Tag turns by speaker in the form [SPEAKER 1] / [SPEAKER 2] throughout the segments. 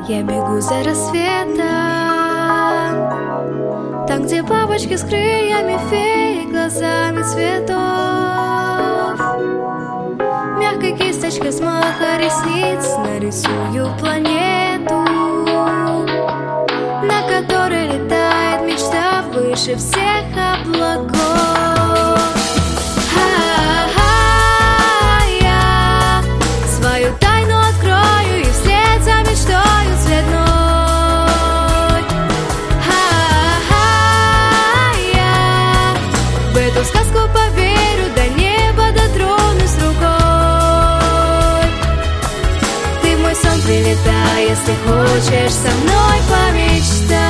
[SPEAKER 1] Я бегу за рассветом, там, где бабочки с крыльями, феи глазами цветов. Мягкой кисточкой смаха ресниц нарисую планету, на которой летает мечта выше всех облаков. Я свою тайну открою и вслед за мечтою цветной. Я в эту сказку поверю, до неба дотронусь рукой. Ты в мой сон прилетай, если хочешь со мной помечтай.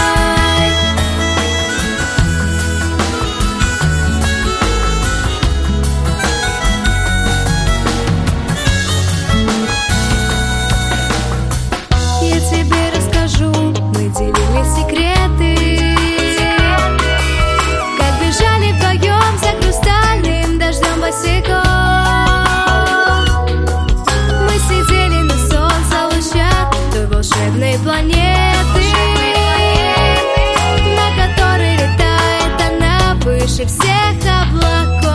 [SPEAKER 1] Я тебе расскажу, мы делили секреты, как бежали вдвоем за хрустальным дождем босиком. Мы сидели на солнце лучах той волшебной планеты, на которой летает она выше всех облаков.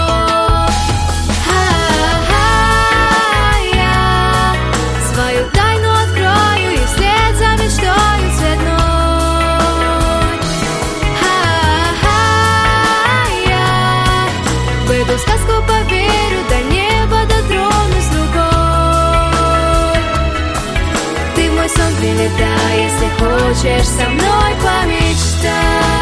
[SPEAKER 1] Я свою тайну открою и вслед за мечтою цветной. Я в эту сказку поверю, до неба дотронусь рукой. Ты в мой сон прилетай, если хочешь со мной помечтай.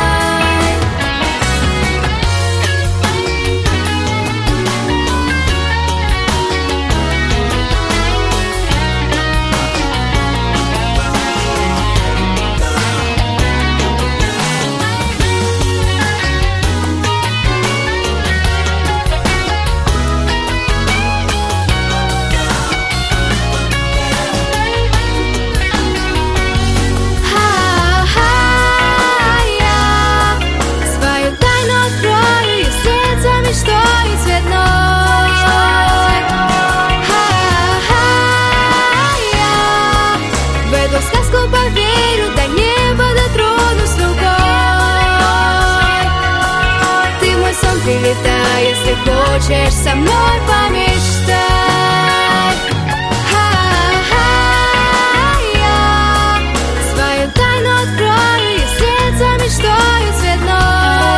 [SPEAKER 1] Мечтою цветной. Я в эту сказку поверю, до неба дотронусь рукой. Ты в мой сон прилетай, если хочешь со мной помечтай. Я свою тайну открою и вслед за мечтою цветной.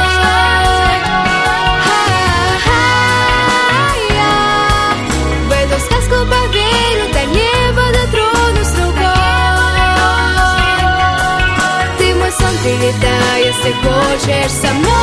[SPEAKER 1] Поверю, до неба дотронусь рукой. Ты в мой сон прилетай, если хочешь со мной.